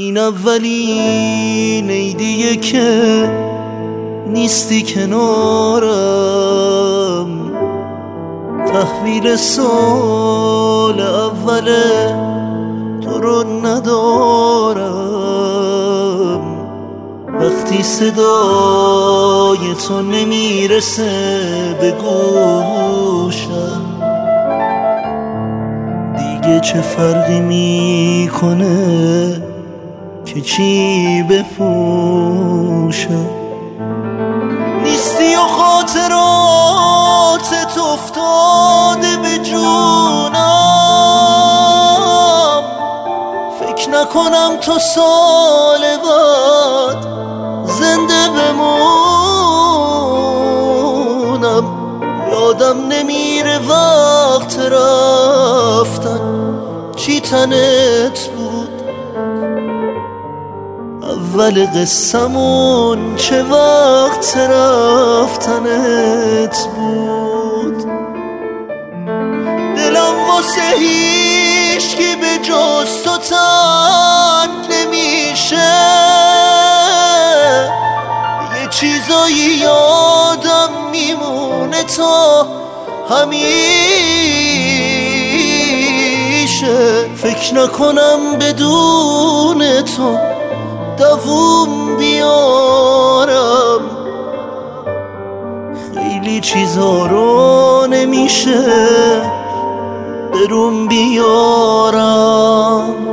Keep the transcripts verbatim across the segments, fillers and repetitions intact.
این اولین عیدیه که نیستی کنارم، تحویل سال اوله تو رو ندارم. وقتی صدای تو نمیرسه به گوشم، دیگه چه فرقی میکنه که چی بپوشم. نیستی و خاطراتت افتاده به جونم، فکر نکنم تو سال بعد زنده بمونم. یادم نمیره وقت رفتن چی تنت بود، اول قصمون چه وقت رفتنت بود. دلم واسه هیچکی به جز تو تنگ نمیشه، یه چیزایی یادم میمونه تا همیشه. فکر نکنم بدون تو دووم بیارم، خیلی چیزا رو نمیشه برون بیارم.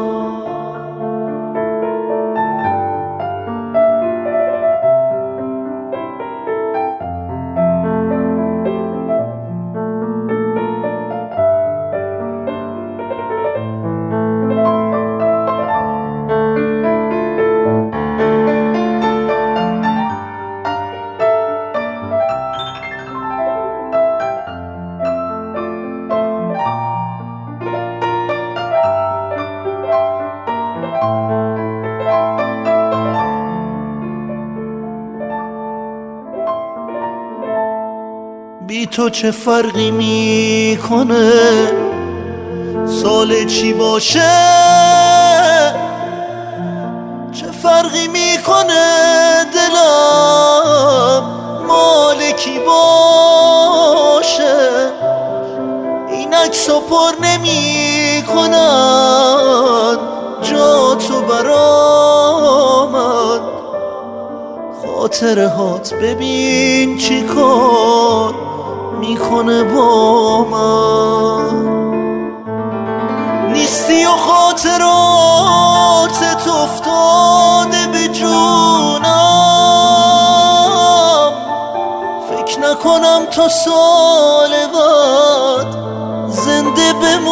بی تو چه فرقی میکنه سال چی باشه، چه فرقی میکنه دلم مال کی باشه. این عکسو پر نمی کنن جا تو برامن، خاطره هات ببین چی کار میکنه با من. نیستی و خاطراتت افتاده به جونم، فکر نکنم تا سال بعد زنده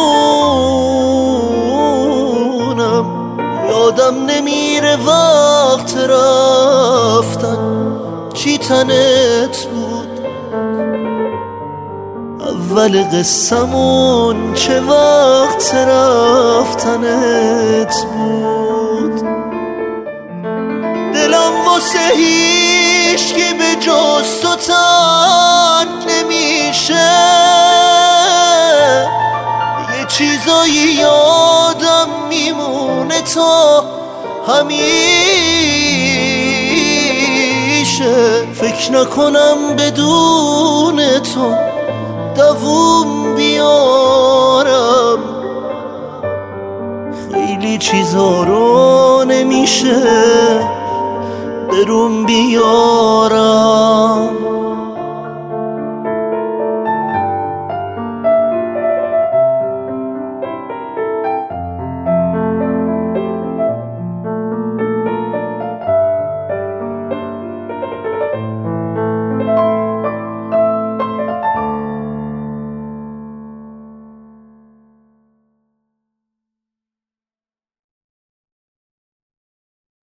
بمونم. یادم نمیره وقت رفتن چی تنت بود، اول قصمون چه وقت رفتنت بود. دلم واسه هیچکی به جز تو تنگ نمیشه، یه چیزایی یادم میمونه تا همیشه. فکر نکنم بدون تو دووم بیارم، خیلی چیزا رو نمیشه برون بیارم.